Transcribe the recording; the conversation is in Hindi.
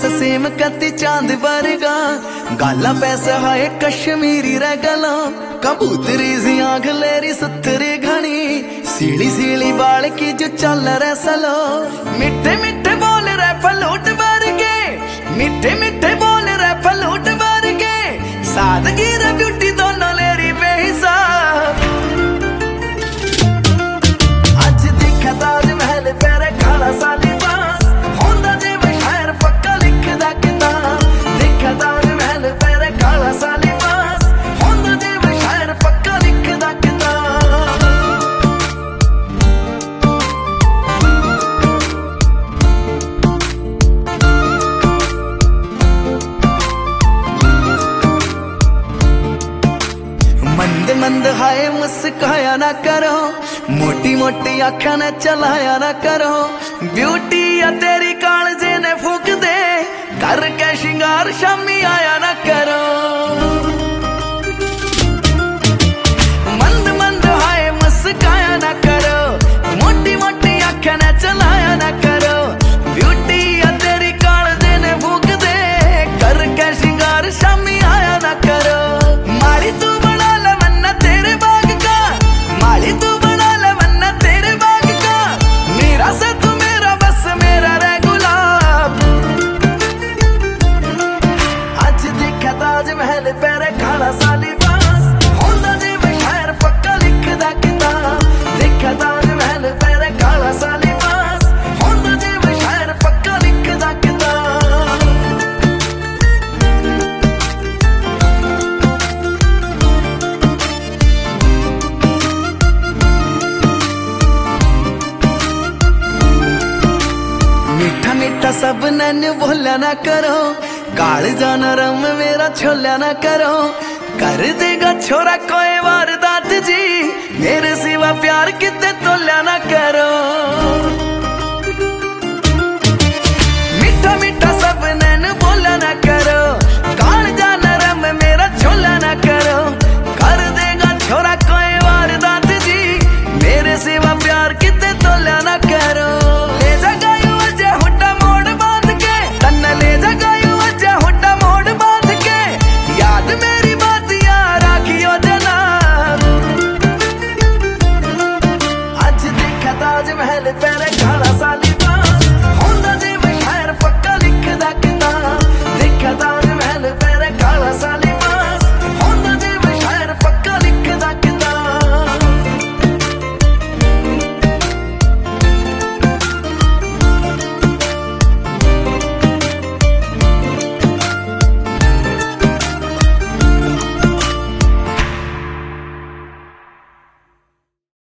सेम कति चांद वर्गा, गाला पैसा हाय कश्मीरी रे गला, कबूतरी सी आंख लेरी सुथरी घनी, सीली सीली बाल की जो चल रहे सलो, मिठे मिठे बोल रहे फलूट वर्गे, मिठे मिठे बोल रहे फलूट वर्गे, सादगी रे ब्यूटी दोनों लेरी बेहिसाब। आज दिखा ताजमहल पेरे खाला साली बास, होंदा जिव शायर पक्का लिखदा किताब। दिखा ताजमहल पेरे खाला साली बास, होंदा जिव शायर पक्का लिखदा किताब। मंद मंद हाय मुस्काया ना करो, मोटी मोटी आँखें ने चलाया ना करो, ब्यूटी या तेरी कालजे ने फूक दे, करके श्रृंगार शामी आया ना करो। मंद मंद हाय मुस्काया ना करो, मोटी मोटी आँखें ने चलाया ना करो, ब्यूटी या तेरी कालजे ने फूक दे, करके श्रृंगार शामी आया ना करो। मारी तू ताजमहल पेरे खाला साली बास, होंदा जिव शायर पक्का लिखदा किताब। दिखा ताजमहल पेरे खाला साली बास, होंदा जिव शायर पक्का लिखदा किताब। मीठा मीठा सब नैन बोला ना करो, काल जाना रम मेरा छोला ना करो, कर देगा छोरा कोई वारदात जी, मेरे सिवा प्यार कितने तोल्या ना करो।